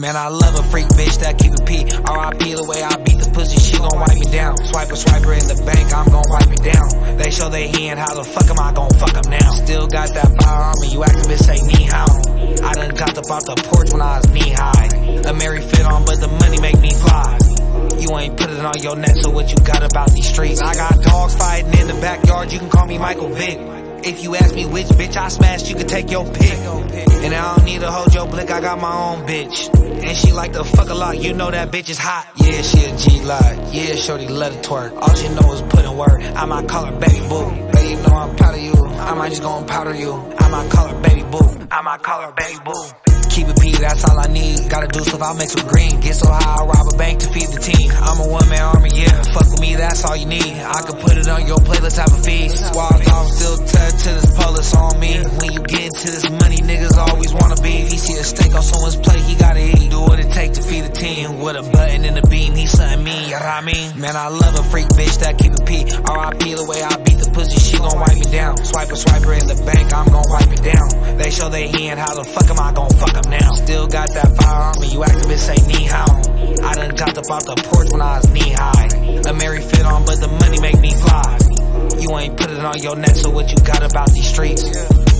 Man, I love a freak bitch that keep it P. R.I.P. the way I beat the pussy, she gon' wipe me down. Swiper in the bank, I'm gon' wipe it down. They show they hand, how the fuck am I gon' fuck them now? Still got that firearm and you activists say knee how. I done got up off the porch when I was knee high. A Mary fit on, but the money make me fly. You ain't put it on your neck, so what you got about these streets? I got dogs fighting in the backyard, you can call me Michael Vick. If you ask me which bitch I smashed, you can take your pick. And I don't need to hold your blick, I got my own bitch. And she like to fuck a lot, you know that bitch is hot. Yeah, she a G-Lot, yeah, shorty love to twerk. All she know is put in work, I might call her baby boo. Baby, you know I'm proud of you, I might just gon' powder you. I might call her baby boo, I might call her baby boo. Keep it P, that's all I need. Gotta do stuff, I'll mix with green. Get so high, I'll rob a bank to feed the team. I'm a one-man army, yeah. Fuck with me, that's all you need. I can put it on your plate, let's have a feast. Walk off, still touch to this police on me. When you get into this money, niggas always wanna be. He see a steak on someone's plate, he gotta eat. Do what it take to feed the team. With a button in the beam, he something mean, you know what I mean? Man, I love a freak bitch that keep it P. R.I.P. the way I beat the pussy, she gon' wipe me down. Swiper in the bank, I'm gon' wipe it down. They show they hand, how the fuck am I gon' fuck them now? Still got that firearm and you activists say knee how. I done got up off the porch when I was knee high. A Mary fit on, but the money make me fly. You ain't put it on your neck, so what you got about these streets?